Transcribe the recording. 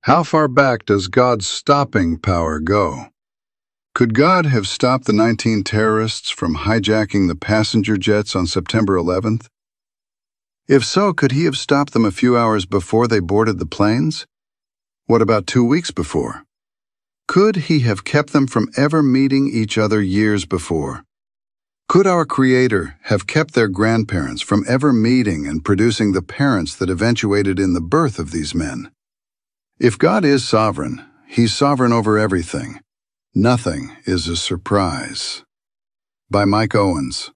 How far back does God's stopping power go? Could God have stopped the 19 terrorists from hijacking the passenger jets on September 11th? If so, could he have stopped them a few hours before they boarded the planes? What about 2 weeks before? Could he have kept them from ever meeting each other years before? Could our Creator have kept their grandparents from ever meeting and producing the parents that eventuated in the birth of these men? If God is sovereign, He's sovereign over everything. Nothing is a surprise. By Mike Owens.